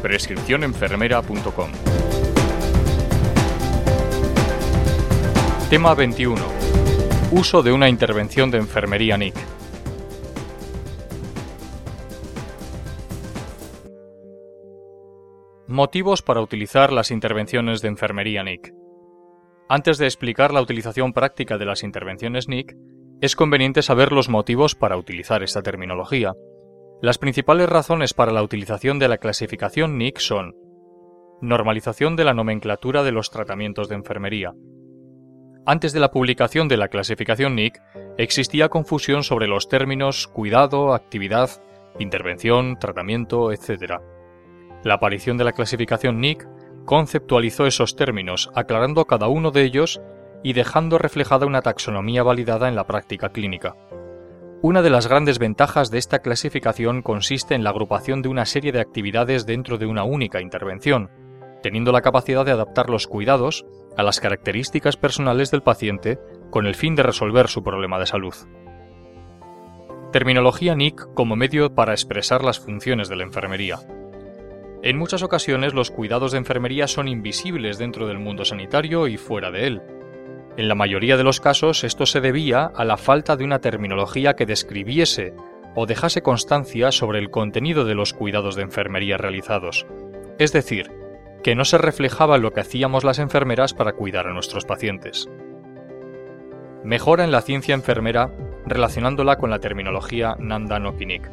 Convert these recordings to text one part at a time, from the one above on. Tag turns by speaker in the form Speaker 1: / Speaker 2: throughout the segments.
Speaker 1: prescripcionenfermera.com. Tema 21. Uso de una intervención de enfermería NIC. Motivos para utilizar las intervenciones de enfermería NIC. Antes de explicar la utilización práctica de las intervenciones NIC, es conveniente saber los motivos para utilizar esta terminología. Las principales razones para la utilización de la clasificación NIC son: normalización de la nomenclatura de los tratamientos de enfermería. Antes de la publicación de la clasificación NIC, existía confusión sobre los términos cuidado, actividad, intervención, tratamiento, etc. La aparición de la clasificación NIC conceptualizó esos términos, aclarando cada uno de ellos y dejando reflejada una taxonomía validada en la práctica clínica. Una de las grandes ventajas de esta clasificación consiste en la agrupación de una serie de actividades dentro de una única intervención, teniendo la capacidad de adaptar los cuidados a las características personales del paciente con el fin de resolver su problema de salud. Terminología NIC como medio para expresar las funciones de la enfermería. En muchas ocasiones los cuidados de enfermería son invisibles dentro del mundo sanitario y fuera de él. En la mayoría de los casos esto se debía a la falta de una terminología que describiese o dejase constancia sobre el contenido de los cuidados de enfermería realizados, es decir, que no se reflejaba lo que hacíamos las enfermeras para cuidar a nuestros pacientes. Mejora en la ciencia enfermera relacionándola con la terminología Nanda-no-Ki-NIC.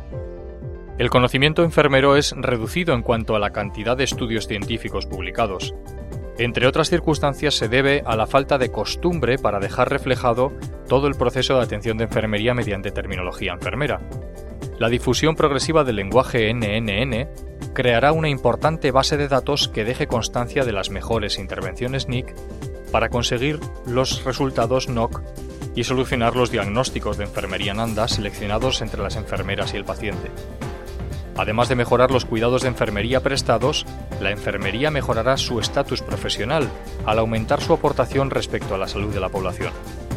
Speaker 1: El conocimiento enfermero es reducido en cuanto a la cantidad de estudios científicos publicados. Entre otras circunstancias se debe a la falta de costumbre para dejar reflejado todo el proceso de atención de enfermería mediante terminología enfermera. La difusión progresiva del lenguaje NNN creará una importante base de datos que deje constancia de las mejores intervenciones NIC para conseguir los resultados NOC y solucionar los diagnósticos de enfermería Nanda seleccionados entre las enfermeras y el paciente. Además de mejorar los cuidados de enfermería prestados, la enfermería mejorará su estatus profesional al aumentar su aportación respecto a la salud de la población.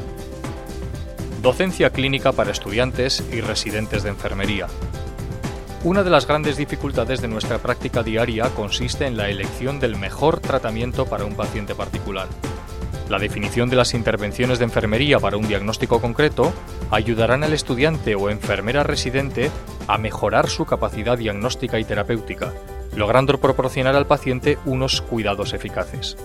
Speaker 1: Docencia clínica para estudiantes y residentes de enfermería. Una de las grandes dificultades de nuestra práctica diaria consiste en la elección del mejor tratamiento para un paciente particular. La definición de las intervenciones de enfermería para un diagnóstico concreto ayudarán al estudiante o enfermera residente a mejorar su capacidad diagnóstica y terapéutica, logrando proporcionar al paciente unos cuidados eficaces.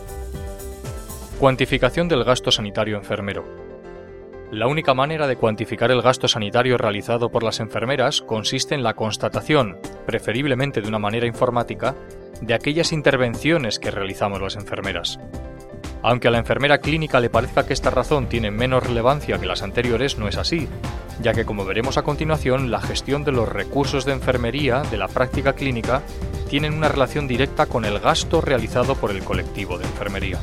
Speaker 1: Cuantificación del gasto sanitario enfermero. La única manera de cuantificar el gasto sanitario realizado por las enfermeras consiste en la constatación, preferiblemente de una manera informática, de aquellas intervenciones que realizamos las enfermeras. Aunque a la enfermera clínica le parezca que esta razón tiene menos relevancia que las anteriores, no es así, ya que, como veremos a continuación, la gestión de los recursos de enfermería de la práctica clínica tienen una relación directa con el gasto realizado por el colectivo de enfermería.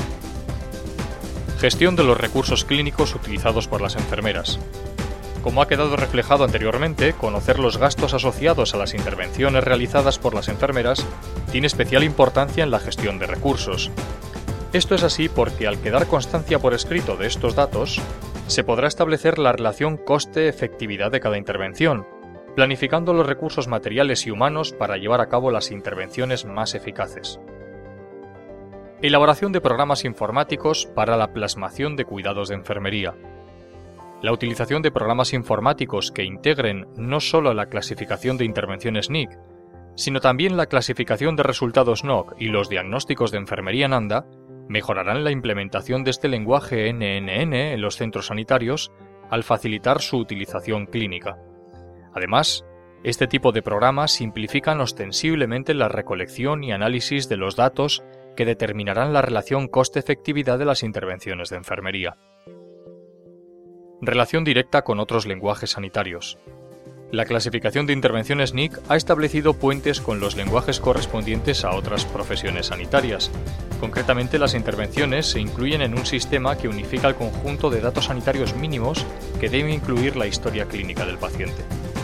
Speaker 1: Gestión de los recursos clínicos utilizados por las enfermeras. Como ha quedado reflejado anteriormente, conocer los gastos asociados a las intervenciones realizadas por las enfermeras tiene especial importancia en la gestión de recursos. Esto es así porque, al quedar constancia por escrito de estos datos, se podrá establecer la relación coste-efectividad de cada intervención, planificando los recursos materiales y humanos para llevar a cabo las intervenciones más eficaces. Elaboración de programas informáticos para la plasmación de cuidados de enfermería. La utilización de programas informáticos que integren no solo la clasificación de intervenciones NIC, sino también la clasificación de resultados NOC y los diagnósticos de enfermería Nanda, mejorarán la implementación de este lenguaje NNN en los centros sanitarios al facilitar su utilización clínica. Además, este tipo de programas simplifican ostensiblemente la recolección y análisis de los datos que determinarán la relación coste-efectividad de las intervenciones de enfermería. Relación directa con otros lenguajes sanitarios. La clasificación de intervenciones NIC ha establecido puentes con los lenguajes correspondientes a otras profesiones sanitarias. Concretamente, las intervenciones se incluyen en un sistema que unifica el conjunto de datos sanitarios mínimos que debe incluir la historia clínica del paciente.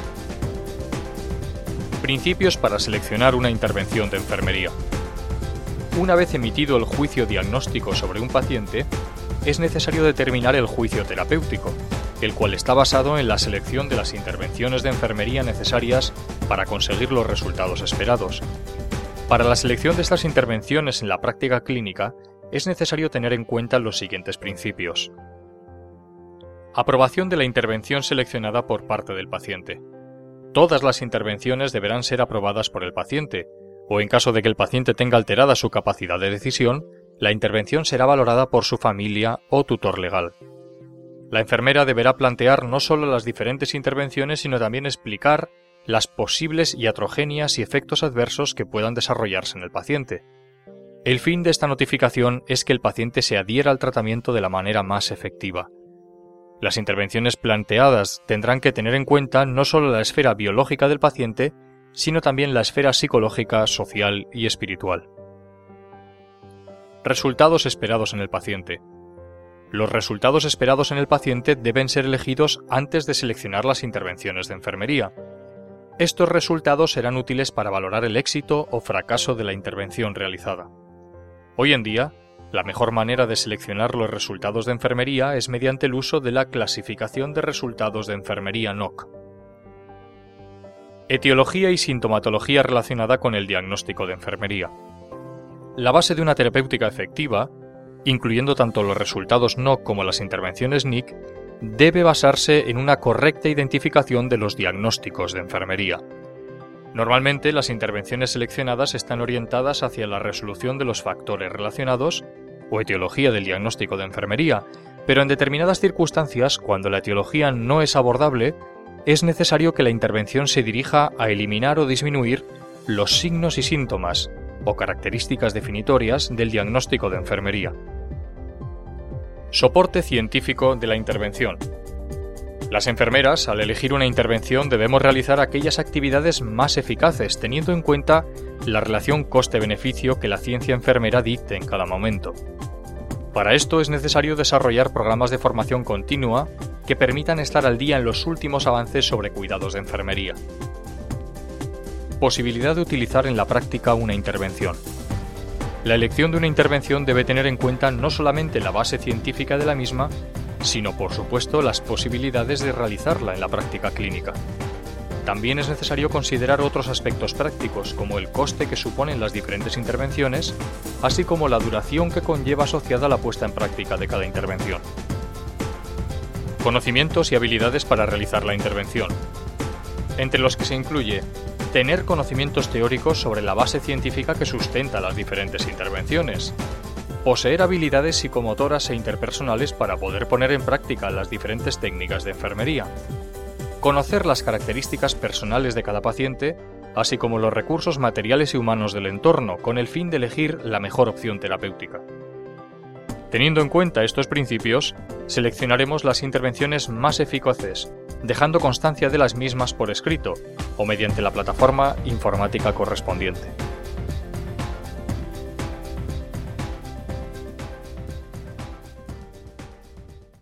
Speaker 1: Principios para seleccionar una intervención de enfermería. Una vez emitido el juicio diagnóstico sobre un paciente, es necesario determinar el juicio terapéutico, el cual está basado en la selección de las intervenciones de enfermería necesarias para conseguir los resultados esperados. Para la selección de estas intervenciones en la práctica clínica es necesario tener en cuenta los siguientes principios. Aprobación de la intervención seleccionada por parte del paciente. Todas las intervenciones deberán ser aprobadas por el paciente, o en caso de que el paciente tenga alterada su capacidad de decisión, la intervención será valorada por su familia o tutor legal. La enfermera deberá plantear no solo las diferentes intervenciones, sino también explicar las posibles iatrogenias y efectos adversos que puedan desarrollarse en el paciente. El fin de esta notificación es que el paciente se adhiera al tratamiento de la manera más efectiva. Las intervenciones planteadas tendrán que tener en cuenta no solo la esfera biológica del paciente, sino también la esfera psicológica, social y espiritual. Resultados esperados en el paciente. Los resultados esperados en el paciente deben ser elegidos antes de seleccionar las intervenciones de enfermería. Estos resultados serán útiles para valorar el éxito o fracaso de la intervención realizada. Hoy en día, la mejor manera de seleccionar los resultados de enfermería es mediante el uso de la clasificación de resultados de enfermería NOC. Etiología y sintomatología relacionada con el diagnóstico de enfermería. La base de una terapéutica efectiva, incluyendo tanto los resultados NOC como las intervenciones NIC, debe basarse en una correcta identificación de los diagnósticos de enfermería. Normalmente, las intervenciones seleccionadas están orientadas hacia la resolución de los factores relacionados o etiología del diagnóstico de enfermería, pero en determinadas circunstancias, cuando la etiología no es abordable, es necesario que la intervención se dirija a eliminar o disminuir los signos y síntomas o características definitorias del diagnóstico de enfermería. Soporte científico de la intervención. Las enfermeras, al elegir una intervención, debemos realizar aquellas actividades más eficaces, teniendo en cuenta la relación coste-beneficio que la ciencia enfermera dicte en cada momento. Para esto es necesario desarrollar programas de formación continua que permitan estar al día en los últimos avances sobre cuidados de enfermería. Posibilidad de utilizar en la práctica una intervención. La elección de una intervención debe tener en cuenta no solamente la base científica de la misma, sino por supuesto las posibilidades de realizarla en la práctica clínica. También es necesario considerar otros aspectos prácticos, como el coste que suponen las diferentes intervenciones, así como la duración que conlleva asociada a la puesta en práctica de cada intervención. Conocimientos y habilidades para realizar la intervención, entre los que se incluye tener conocimientos teóricos sobre la base científica que sustenta las diferentes intervenciones, poseer habilidades psicomotoras e interpersonales para poder poner en práctica las diferentes técnicas de enfermería, conocer las características personales de cada paciente, así como los recursos materiales y humanos del entorno, con el fin de elegir la mejor opción terapéutica. Teniendo en cuenta estos principios, seleccionaremos las intervenciones más eficaces, dejando constancia de las mismas por escrito o mediante la plataforma informática correspondiente.